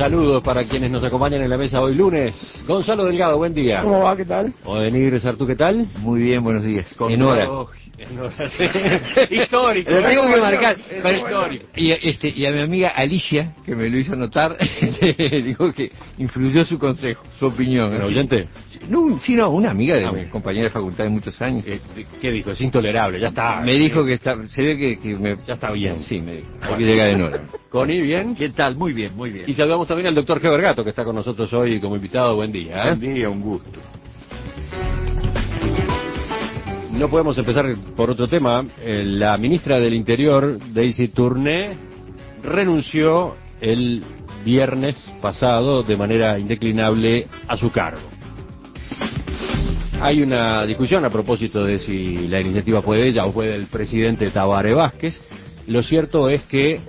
Saludos para quienes nos acompañan en la mesa hoy lunes. Gonzalo Delgado, buen día. ¿Cómo va? ¿Qué tal? Odenir Sartú, ¿qué tal? Muy bien, buenos días. En hora. En hora, sí. Histórico. Lo tengo que marcar. Histórico. Y a mi amiga Alicia, que me lo hizo notar, dijo que influyó su consejo, su opinión. ¿Un oyente? No, una amiga de mi compañera de facultad de muchos años. ¿Qué dijo? Es intolerable, ya está. Me dijo que se ve que ya está bien. Sí, me dijo. Hay que llegar en hora. Connie, ¿bien? ¿Qué tal? Muy bien, muy bien. Y saludamos también al doctor Heber Gato, que está con nosotros hoy como invitado. Buen día. Buen día, un gusto. No podemos empezar por otro tema. La ministra del Interior, Daisy Tourné, renunció el viernes pasado de manera indeclinable a su cargo. Hay una discusión a propósito de si la iniciativa fue de ella o fue del presidente Tabaré Vázquez. Lo cierto es que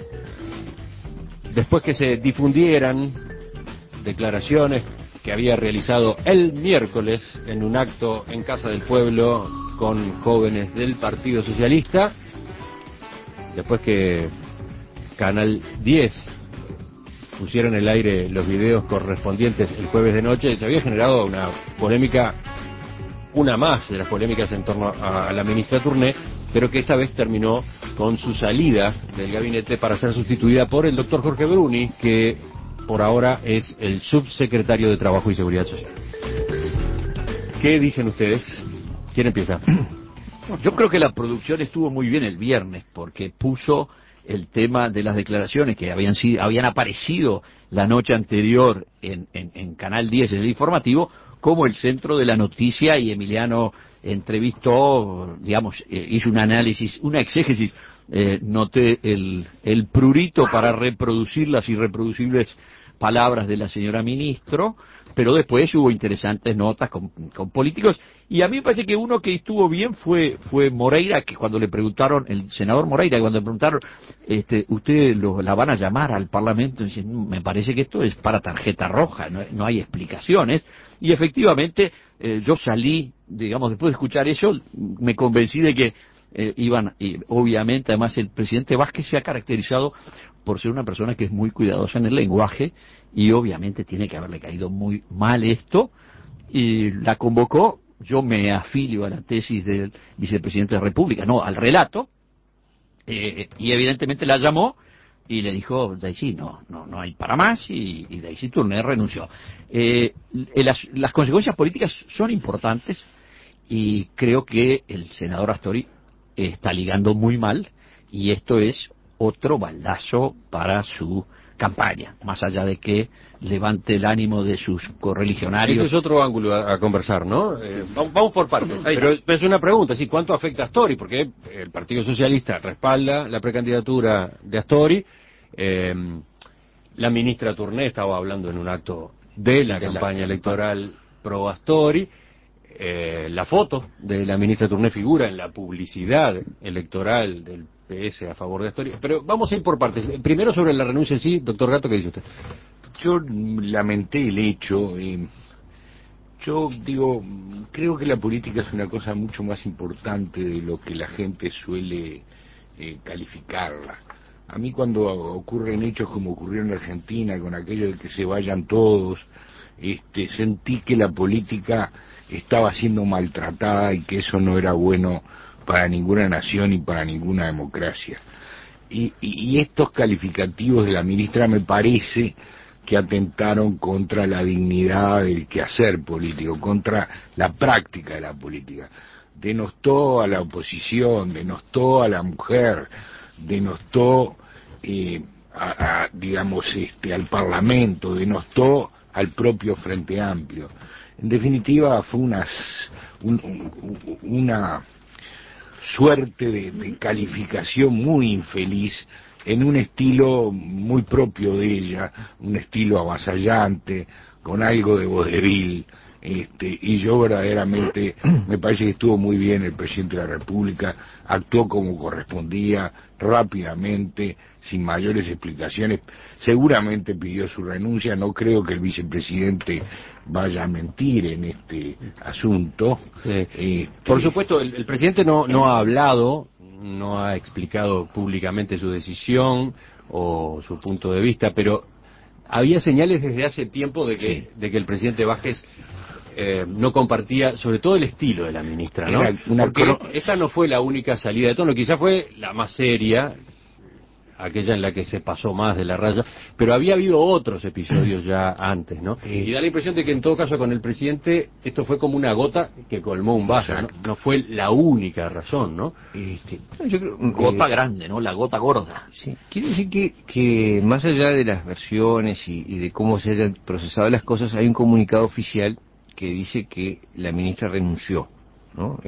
después que se difundieran declaraciones que había realizado el miércoles en un acto en Casa del Pueblo con jóvenes del Partido Socialista, después que Canal 10 pusiera en el aire los videos correspondientes el jueves de noche, se había generado una polémica, una más de las polémicas en torno a la ministra Tourné, pero que esta vez terminó con su salida del gabinete para ser sustituida por el doctor Jorge Bruni, que por ahora es el subsecretario de Trabajo y Seguridad Social. ¿Qué dicen ustedes? ¿Quién empieza? Yo creo que la producción estuvo muy bien el viernes porque puso el tema de las declaraciones que habían aparecido la noche anterior en Canal 10, en el informativo, como el centro de la noticia, y Emiliano entrevistó, digamos, hizo un análisis, una exégesis, noté el prurito para reproducir las irreproducibles palabras de la señora ministro, pero después hubo interesantes notas con políticos, y a mí me parece que uno que estuvo bien fue Moreira, que cuando le preguntaron, el senador Moreira, cuando le preguntaron, ¿ustedes la van a llamar al Parlamento? Dice, me parece que esto es para tarjeta roja, no hay explicaciones, y efectivamente yo salí, digamos, después de escuchar eso, me convencí de que iban, y obviamente además el presidente Vázquez se ha caracterizado por ser una persona que es muy cuidadosa en el lenguaje, y obviamente tiene que haberle caído muy mal esto, y la convocó. Yo me afilio a la tesis del vicepresidente de la República, no al relato, y evidentemente la llamó y le dijo, Daisy, no hay para más, y Daisy Tourné renunció. Las consecuencias políticas son importantes, y creo que el senador Astori está ligando muy mal, y esto es otro baldazo para su campaña, más allá de que levante el ánimo de sus correligionarios. Ese es otro ángulo a conversar, ¿no? Vamos por partes. Pero es una pregunta, ¿sí? ¿Cuánto afecta a Astori? Porque el Partido Socialista respalda la precandidatura de Astori. La ministra Tourné estaba hablando en un acto de la campaña electoral pro Astori. La foto de la ministra Tourné figura en la publicidad electoral del PS a favor de Astori. Pero vamos a ir por partes. Primero sobre la renuncia en sí, doctor Gato, ¿qué dice usted? Yo lamenté el hecho. Yo digo, creo que la política es una cosa mucho más importante de lo que la gente suele calificarla. A mí cuando ocurren hechos como ocurrió en Argentina, con aquello de que se vayan todos, sentí que la política estaba siendo maltratada y que eso no era bueno para ninguna nación y para ninguna democracia. Y estos calificativos de la ministra me parece que atentaron contra la dignidad del quehacer político, contra la práctica de la política. Denostó a la oposición, denostó a la mujer, denostó digamos, al Parlamento, denostó al propio Frente Amplio. En definitiva, fue una suerte de calificación muy infeliz en un estilo muy propio de ella, un estilo avasallante, con algo de vodevil, y yo verdaderamente me parece que estuvo muy bien el presidente de la República, actuó como correspondía, rápidamente, sin mayores explicaciones, seguramente pidió su renuncia, no creo que el vicepresidente vaya a mentir en este asunto. Por supuesto, el presidente no ha hablado, no ha explicado públicamente su decisión o su punto de vista, pero había señales desde hace tiempo de que el presidente Vázquez no compartía, sobre todo el estilo de la ministra, ¿no? Porque esa no fue la única salida de tono, quizás fue la más seria, aquella en la que se pasó más de la raya, pero había habido otros episodios ya antes, ¿no? Y da la impresión de que en todo caso con el presidente esto fue como una gota que colmó un vaso, ¿no? No fue la única razón, ¿no? Yo creo, gota grande, ¿no? La gota gorda. Sí. Quiero decir que más allá de las versiones y de cómo se hayan procesado las cosas, hay un comunicado oficial que dice que la ministra renunció, ¿no?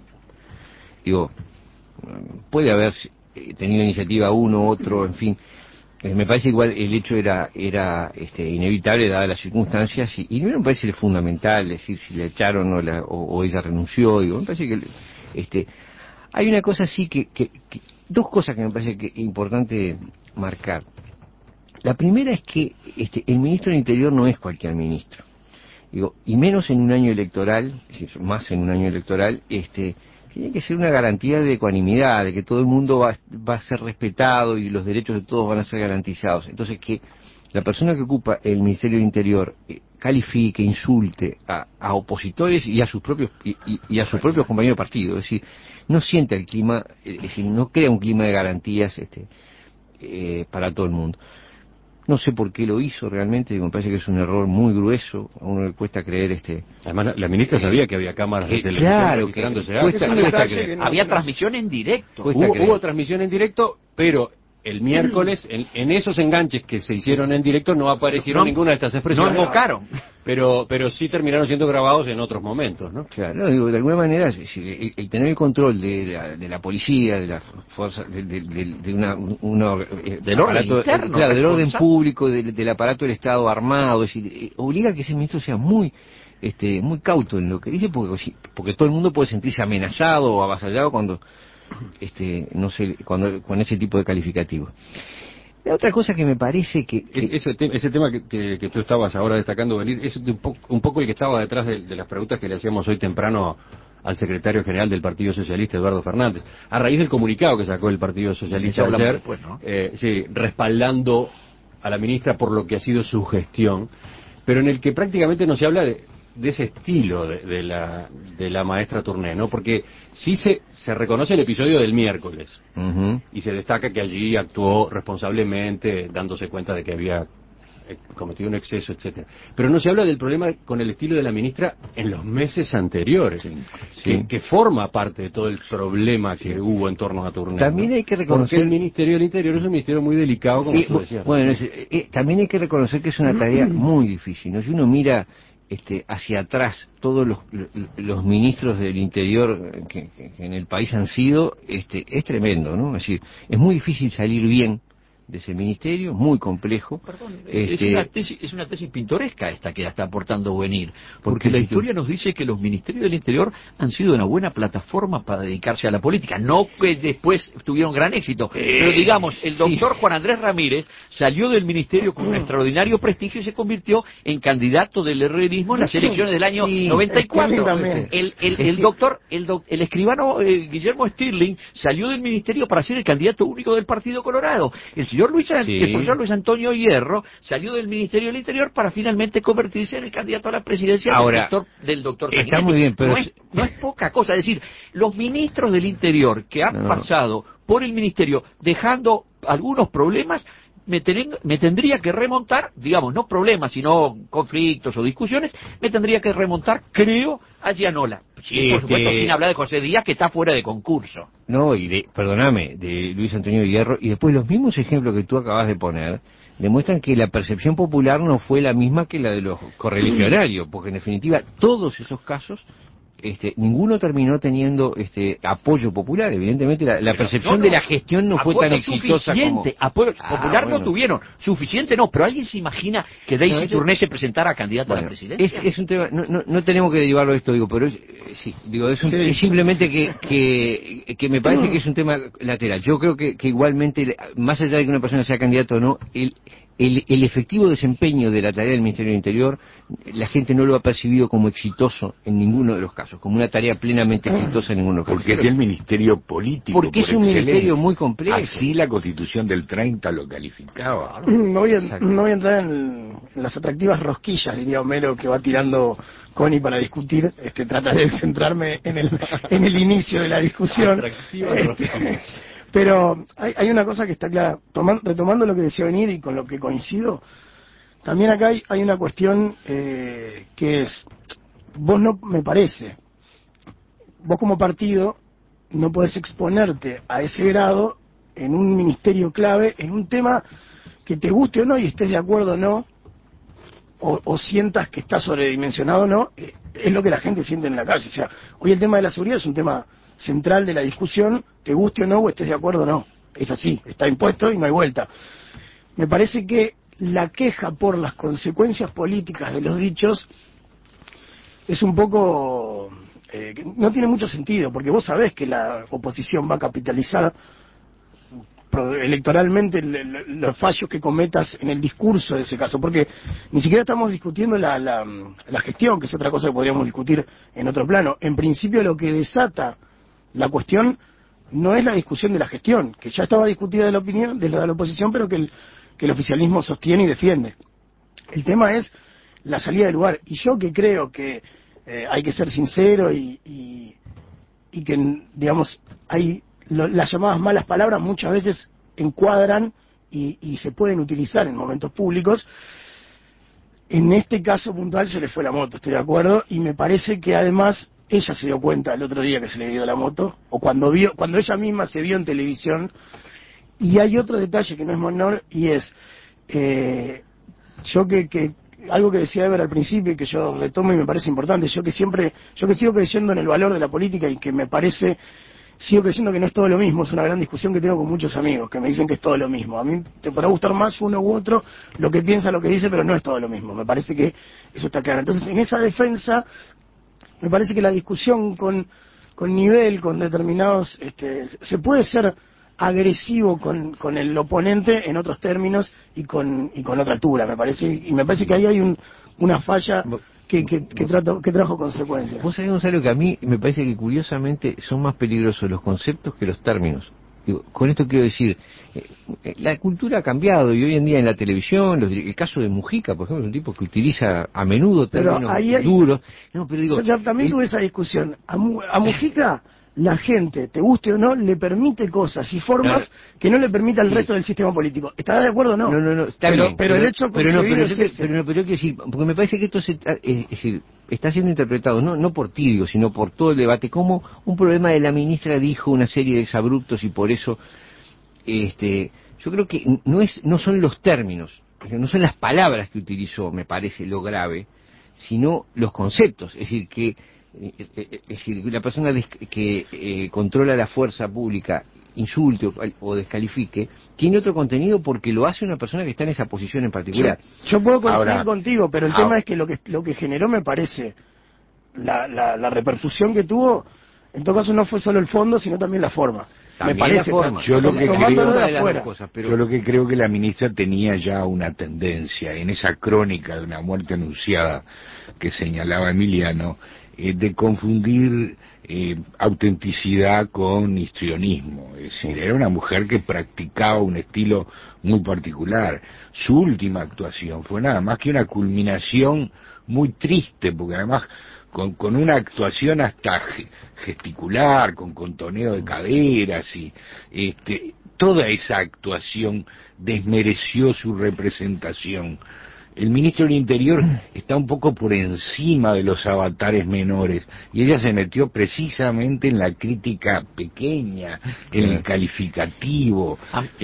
Digo, puede haber tenido iniciativa uno, otro, en fin. Me parece igual el hecho era inevitable dadas las circunstancias y no me parece fundamental decir si la echaron o ella renunció. Digo, me parece que hay una cosa así que dos cosas que me parece que es importante marcar. La primera es que el ministro del Interior no es cualquier ministro. Digo, y menos en un año electoral, más en un año electoral, tiene que ser una garantía de ecuanimidad, de que todo el mundo va a ser respetado y los derechos de todos van a ser garantizados. Entonces, que la persona que ocupa el Ministerio del Interior califique, insulte a opositores y a sus propios y a sus propios compañeros de partido, es decir, no siente el clima, es decir, no crea un clima de garantías para todo el mundo. No sé por qué lo hizo realmente, me parece que es un error muy grueso, a uno le cuesta creer Además, la ministra sabía que había cámaras de televisión claro, registrándose. Había transmisión en directo. Hubo transmisión en directo, pero el miércoles, en esos enganches que se hicieron en directo, no aparecieron ninguna de estas expresiones. No invocaron. Pero sí terminaron siendo grabados en otros momentos, ¿no? Claro, no, digo, de alguna manera, el tener el control de la policía, de la fuerza, del orden interno, claro, del orden público, del aparato del Estado armado, es decir, obliga a que ese ministro sea muy cauto en lo que dice, porque todo el mundo puede sentirse amenazado o avasallado cuando con ese tipo de calificativo. La otra cosa que me parece que ese tema que tú estabas ahora destacando, venir, es un poco el que estaba detrás de las preguntas que le hacíamos hoy temprano al secretario general del Partido Socialista, Eduardo Fernández, a raíz del comunicado que sacó el Partido Socialista ayer, después, ¿no? Respaldando a la ministra por lo que ha sido su gestión, pero en el que prácticamente no se habla de ese estilo de la maestra Tourné, ¿no? Porque sí se reconoce el episodio del miércoles, y se destaca que allí actuó responsablemente, dándose cuenta de que había cometido un exceso, etcétera. Pero no se habla del problema con el estilo de la ministra en los meses anteriores, que forma parte de todo el problema que hubo en torno a Tourné. También hay que reconocer... Porque el Ministerio del Interior es un ministerio muy delicado, como tú decías. Bueno, también hay que reconocer que es una tarea muy difícil, ¿no? Si uno mira hacia atrás todos los ministros del Interior que en el país han sido, es tremendo, ¿no? Es decir, es muy difícil salir bien de ese ministerio, muy complejo. Perdón, es una tesis pintoresca esta que está aportando Buenir, porque la historia nos dice que los ministerios del Interior han sido una buena plataforma para dedicarse a la política, no que después tuvieron gran éxito, pero digamos, el doctor Juan Andrés Ramírez salió del ministerio con un extraordinario prestigio y se convirtió en candidato del herrerismo en las elecciones del año 94. El escribano Guillermo Stirling salió del ministerio para ser el candidato único del Partido Colorado. El profesor Luis Antonio Hierro salió del Ministerio del Interior para finalmente convertirse en el candidato a la presidencia del doctor Sanguinetti. Está muy bien, pero no es poca cosa. Es decir, los ministros del Interior que han pasado por el Ministerio dejando algunos problemas, me tendría que remontar, digamos, no problemas, sino conflictos o discusiones, me tendría que remontar, creo, a Gianola. Sí, por supuesto, sin hablar de José Díaz, que está fuera de concurso. No, perdóname, de Luis Antonio Hierro, y después los mismos ejemplos que tú acabas de poner, demuestran que la percepción popular no fue la misma que la de los correligionarios, porque en definitiva, todos esos casos, ninguno terminó teniendo apoyo popular. Evidentemente la percepción de la gestión no fue tan exitosa como... Apoyo popular no tuvieron, suficiente no, pero ¿alguien se imagina que Daisy Tourné se presentara a candidata a la presidencia? Es un tema, no tenemos que derivarlo de esto, pero es simplemente que me parece que es un tema lateral. Yo creo que igualmente, más allá de que una persona sea candidata o no, el efectivo desempeño de la tarea del Ministerio del Interior, la gente no lo ha percibido como exitoso en ninguno de los casos, como una tarea plenamente exitosa en ninguno de los casos. Porque es el ministerio político. Porque es un ministerio muy complejo. Así la Constitución del 30 lo calificaba. No voy a entrar en las atractivas rosquillas, diría Homero, que va tirando Connie para discutir. Trataré de centrarme en el inicio de la discusión. Pero hay una cosa que está clara, retomando lo que decía Benir y con lo que coincido, también acá hay una cuestión que es, vos no, me parece, vos como partido no podés exponerte a ese grado en un ministerio clave, en un tema que te guste o no y estés de acuerdo o no, o sientas que está sobredimensionado o no, es lo que la gente siente en la calle. O sea, hoy el tema de la seguridad es un tema central de la discusión, te guste o no, o estés de acuerdo o no. Es así, está impuesto y no hay vuelta. Me parece que la queja por las consecuencias políticas de los dichos es un poco... no tiene mucho sentido, porque vos sabés que la oposición va a capitalizar electoralmente los fallos que cometas en el discurso de ese caso, porque ni siquiera estamos discutiendo la gestión, que es otra cosa que podríamos discutir en otro plano. En principio lo que desata la cuestión no es la discusión de la gestión, que ya estaba discutida de la opinión de la oposición, pero que el oficialismo sostiene y defiende. El tema es la salida del lugar. Y yo que creo que hay que ser sincero y que, digamos, las llamadas malas palabras muchas veces encuadran y se pueden utilizar en momentos públicos. En este caso puntual se le fue la moto, estoy de acuerdo, y me parece que además ella se dio cuenta el otro día que se le dio la moto, o cuando ella misma se vio en televisión. Y hay otro detalle que no es menor, y es yo que algo que decía Ever al principio y que yo retomo y me parece importante, yo que sigo creyendo en el valor de la política y que sigo creyendo que no es todo lo mismo. Es una gran discusión que tengo con muchos amigos que me dicen que es todo lo mismo. A mí te podrá gustar más uno u otro, lo que piensa, lo que dice, pero no es todo lo mismo. Me parece que eso está claro. Entonces, en esa defensa, me parece que la discusión con nivel, con determinados, se puede ser agresivo con el oponente en otros términos y con otra altura, me parece que ahí hay una falla que trajo consecuencias. Vos sabés, Gonzalo, que a mí me parece que curiosamente son más peligrosos los conceptos que los términos. Digo, con esto quiero decir, la cultura ha cambiado y hoy en día en la televisión, el caso de Mujica, por ejemplo, es un tipo que utiliza a menudo términos duros. No, pero digo, yo también tuve esa discusión. A Mujica, la gente, te guste o no, le permite cosas y formas que no le permite al resto del sistema político. ¿Estarás de acuerdo o no? No, está bien. Pero el hecho pero yo quiero decir, porque me parece que esto es decir, está siendo interpretado no por ti, digo, sino por todo el debate, como un problema de la ministra dijo una serie de exabruptos y por eso yo creo que no son los términos, no son las palabras que utilizó, me parece lo grave, sino los conceptos. Es decir, la persona que controla la fuerza pública insulte o descalifique, tiene otro contenido porque lo hace una persona que está en esa posición en particular. Yo puedo coincidir contigo, pero el tema es que lo que generó, me parece, la repercusión que tuvo, en todo caso no fue solo el fondo, sino también la forma. También me parece. La forma. Yo lo que creo que la ministra tenía ya una tendencia en esa crónica de una muerte anunciada que señalaba Emiliano, de confundir autenticidad con histrionismo. Es decir, era una mujer que practicaba un estilo muy particular. Su última actuación fue nada más que una culminación muy triste, porque además con una actuación hasta gesticular, con contoneo de caderas y toda esa actuación desmereció su representación. El ministro del Interior está un poco por encima de los avatares menores y ella se metió precisamente en la crítica pequeña, en el calificativo,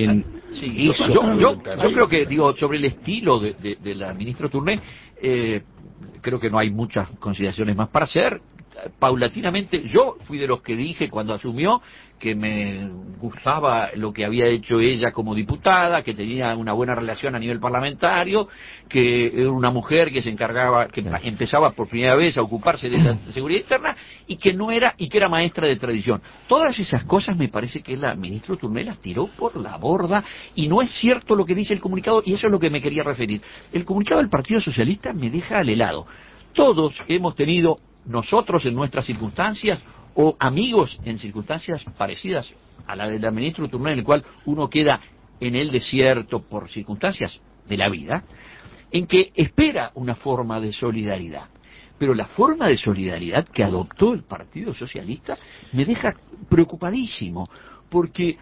yo creo que, sobre el estilo de la ministra Tourné, creo que no hay muchas consideraciones más para hacer. paulatinamente, yo fui de los que dije cuando asumió que me gustaba lo que había hecho ella como diputada, que tenía una buena relación a nivel parlamentario, que era una mujer que se encargaba, que empezaba por primera vez a ocuparse de la seguridad interna y que era maestra de tradición. Todas esas cosas me parece que la ministra Tourné las tiró por la borda y no es cierto lo que dice el comunicado, y eso es lo que me quería referir. El comunicado del Partido Socialista me deja al helado. Todos hemos tenido, nosotros en nuestras circunstancias, o amigos en circunstancias parecidas a la de la ministra Tourné, en el cual uno queda en el desierto por circunstancias de la vida, en que espera una forma de solidaridad. Pero la forma de solidaridad que adoptó el Partido Socialista me deja preocupadísimo, porque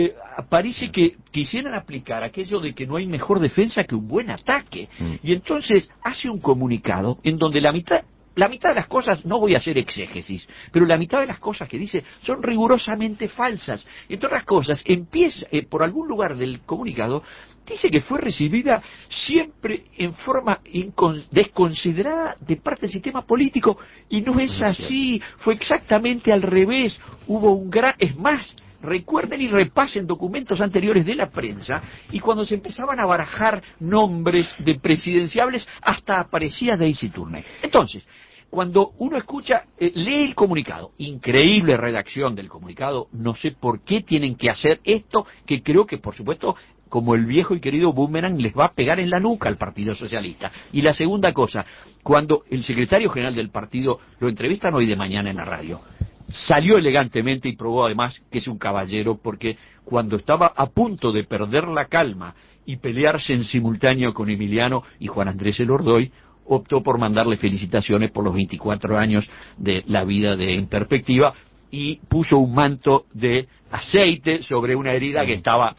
parece que quisieran aplicar aquello de que no hay mejor defensa que un buen ataque. Y entonces hace un comunicado en donde la mitad de las cosas, no voy a hacer exégesis, pero la mitad de las cosas que dice son rigurosamente falsas. Entre otras cosas, empieza, por algún lugar del comunicado, dice que fue recibida siempre en forma desconsiderada de parte del sistema político, y no es así, fue exactamente al revés. Hubo es más, recuerden y repasen documentos anteriores de la prensa, y cuando se empezaban a barajar nombres de presidenciables, hasta aparecía Daisy Tourné. Entonces, cuando uno escucha, lee el comunicado, increíble redacción del comunicado, no sé por qué tienen que hacer esto, que creo que, por supuesto, como el viejo y querido boomerang, les va a pegar en la nuca al Partido Socialista. Y la segunda cosa, cuando el secretario general del partido lo entrevistan hoy de mañana en la radio, salió elegantemente y probó además que es un caballero, porque cuando estaba a punto de perder la calma y pelearse en simultáneo con Emiliano y Juan Andrés Elordoy, optó por mandarle felicitaciones por los 24 años de la vida en perspectiva, y puso un manto de aceite sobre una herida que estaba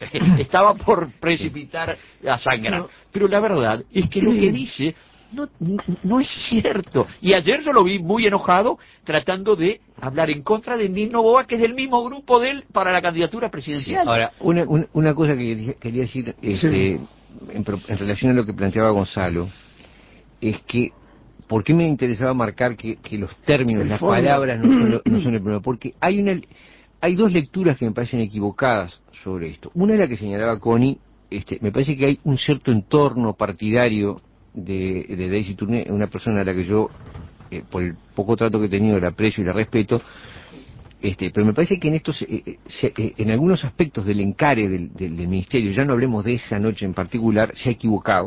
por precipitar a sangrar. Pero la verdad es que lo que dice no es cierto. Y ayer yo lo vi muy enojado tratando de hablar en contra de Nino Boa, que es del mismo grupo de él para la candidatura presidencial. Sí. Ahora, una cosa que quería decir en relación a lo que planteaba Gonzalo, es que ¿por qué me interesaba marcar que los términos, las palabras no son el problema? Porque hay dos lecturas que me parecen equivocadas sobre esto. Una es la que señalaba Connie, me parece que hay un cierto entorno partidario de Daisy Tourné, una persona a la que yo, por el poco trato que he tenido, la aprecio y la respeto, pero me parece que en algunos aspectos del encare del ministerio, ya no hablemos de esa noche en particular, se ha equivocado,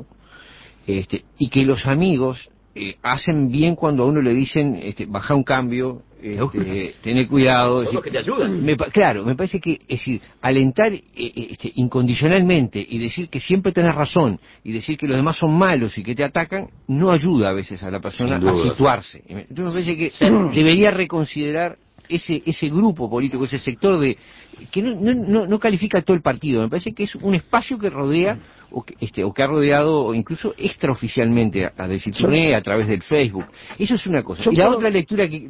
y que los amigos hacen bien cuando a uno le dicen baja un cambio, tener cuidado. Son los que te ayudan. Claro, me parece que, es decir, alentar incondicionalmente y decir que siempre tenés razón y decir que los demás son malos y que te atacan, no ayuda a veces a la persona a situarse. Entonces me parece que debería reconsiderar ese grupo político, ese sector que no califica a todo el partido. Me parece que es un espacio que rodea o que ha rodeado o incluso extraoficialmente a Daisy Tourné a través del Facebook. Eso es una cosa. Y la otra lectura que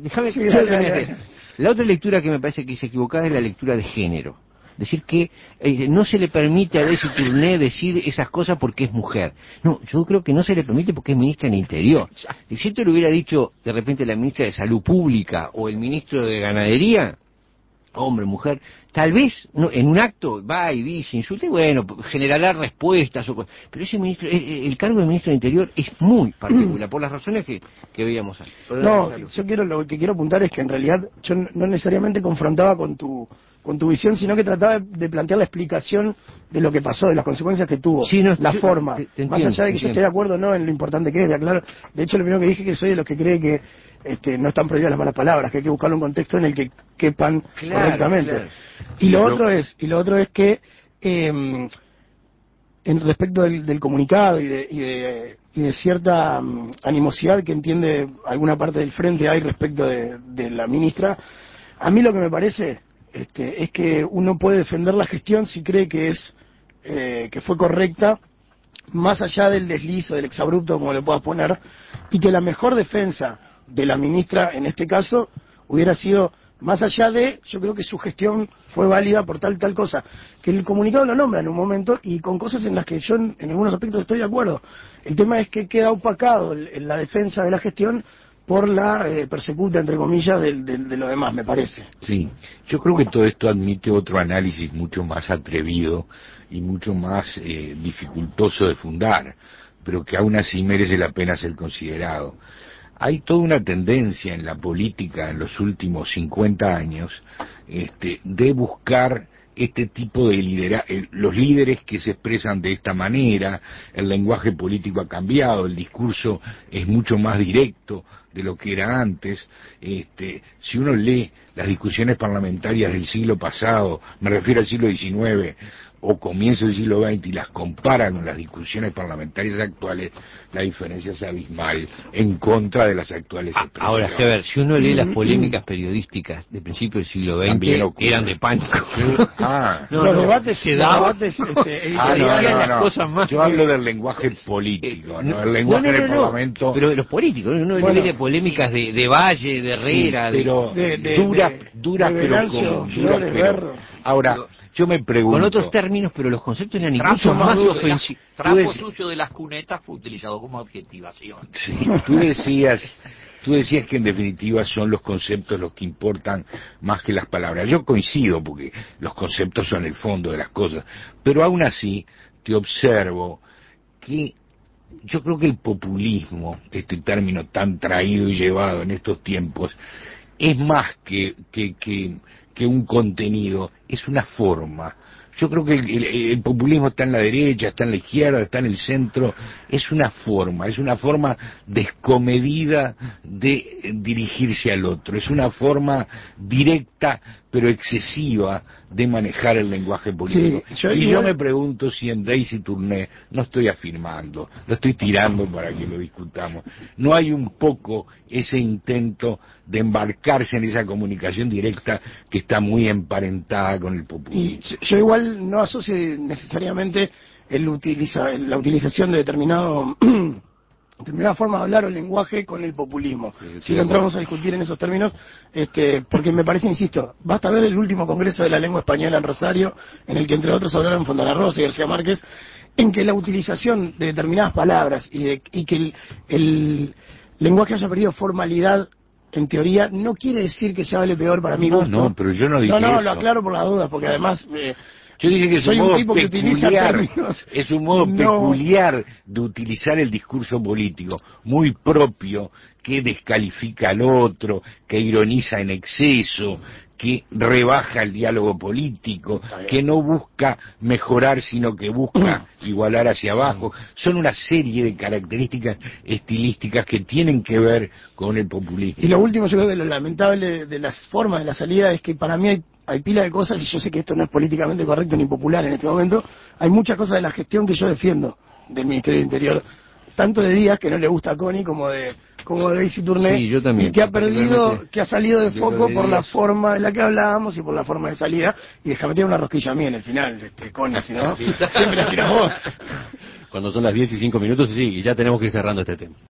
la otra lectura que me parece que es equivocada es la lectura de género. Decir que no se le permite a Daisy Tourné decir esas cosas porque es mujer. No, yo creo que no se le permite porque es ministra del Interior. Si esto lo hubiera dicho de repente la ministra de Salud Pública o el ministro de Ganadería, hombre, mujer, tal vez en un acto va y dice, insulta y bueno, generará respuestas, pero ese ministro, el cargo de ministro del Interior es muy particular, por las razones que veíamos antes. Lo que quiero apuntar es que en realidad yo no necesariamente confrontaba con tu visión, sino que trataba de plantear la explicación de lo que pasó, de las consecuencias que tuvo, forma. Te entiendo, más allá de que yo esté de acuerdo no en lo importante que es, de aclarar. De hecho, lo primero que dije que soy de los que cree que no están prohibidas las malas palabras, que hay que buscarle un contexto en el que quepan correctamente. Claro. Y lo otro es que en respecto del comunicado y de cierta animosidad que entiende alguna parte del frente hay respecto de la ministra, a mí lo que me parece es que uno puede defender la gestión si cree que fue correcta, más allá del desliz o del exabrupto, como le puedas poner, y que la mejor defensa de la ministra en este caso hubiera sido, más allá yo creo que su gestión fue válida por tal cosa, que el comunicado lo nombra en un momento y con cosas en las que yo en algunos aspectos estoy de acuerdo. El tema es que queda opacado en la defensa de la gestión por la persecuta, entre comillas, de lo demás, me parece. Sí, yo creo que todo esto admite otro análisis mucho más atrevido y mucho más dificultoso de fundar, pero que aún así merece la pena ser considerado. Hay toda una tendencia en la política en los últimos 50 años de buscar este tipo de los líderes que se expresan de esta manera. El lenguaje político ha cambiado, el discurso es mucho más directo de lo que era antes. Si uno lee las discusiones parlamentarias del siglo pasado, me refiero al siglo XIX o comienzo del siglo XX, y las compara con las discusiones parlamentarias actuales, la diferencia es abismal en contra de las actuales expresiones. Ahora, Heber, si uno lee las polémicas periodísticas de principio del siglo XX, eran de pánico. Los debates se daban. Cosas más. Yo hablo del lenguaje político, ¿no? El lenguaje del Parlamento. Pero los políticos, uno lee polémicas de Valle, de Herrera, sí, pero duras, pero ahora, yo me pregunto. Con otros términos, pero los conceptos eran incluso más ofensivos. Trapo sucio de las cunetas fue utilizado como adjetivación. Sí, tú decías que en definitiva son los conceptos los que importan más que las palabras. Yo coincido, porque los conceptos son el fondo de las cosas, pero aún así te observo que yo creo que el populismo, este término tan traído y llevado en estos tiempos, es más que un contenido, es una forma. Yo creo que el populismo está en la derecha, está en la izquierda, está en el centro. Es una forma descomedida de dirigirse al otro. Es una forma directa pero excesiva de manejar el lenguaje político. Sí, yo me pregunto si en Daisy Tourné, no estoy afirmando, lo estoy tirando para que lo discutamos, no hay un poco ese intento de embarcarse en esa comunicación directa que está muy emparentada con el populismo. Y yo igual no asocio necesariamente la utilización de determinada forma de hablar o lenguaje con el populismo. Si no entramos a discutir en esos términos, porque me parece, insisto, basta ver el último Congreso de la Lengua Española en Rosario, en el que entre otros hablaron Fontana Rosa y García Márquez, en que la utilización de determinadas palabras y que el lenguaje haya perdido formalidad, en teoría, no quiere decir que se hable peor para mi gusto. No, pero yo no dije eso. Lo aclaro por las dudas, porque además... Yo dije que es un modo peculiar, es un modo peculiar de utilizar el discurso político, muy propio, que descalifica al otro, que ironiza en exceso, que rebaja el diálogo político, que no busca mejorar, sino que busca igualar hacia abajo. Son una serie de características estilísticas que tienen que ver con el populismo. Y lo último, yo creo que lo lamentable de las formas de la salida es que para mí hay pila de cosas, y yo sé que esto no es políticamente correcto ni popular en este momento, hay muchas cosas de la gestión que yo defiendo del Ministerio del Interior, tanto de Díaz, que no le gusta a Connie, como de Daisy Tourné, sí, yo también, y que ha salido de foco por la forma en la que hablábamos y por la forma de salida. Y déjame tirar una rosquilla a mí en el final, Connie, si no, siempre la tiras vos. Cuando son las 10:05, sí, y ya tenemos que ir cerrando este tema.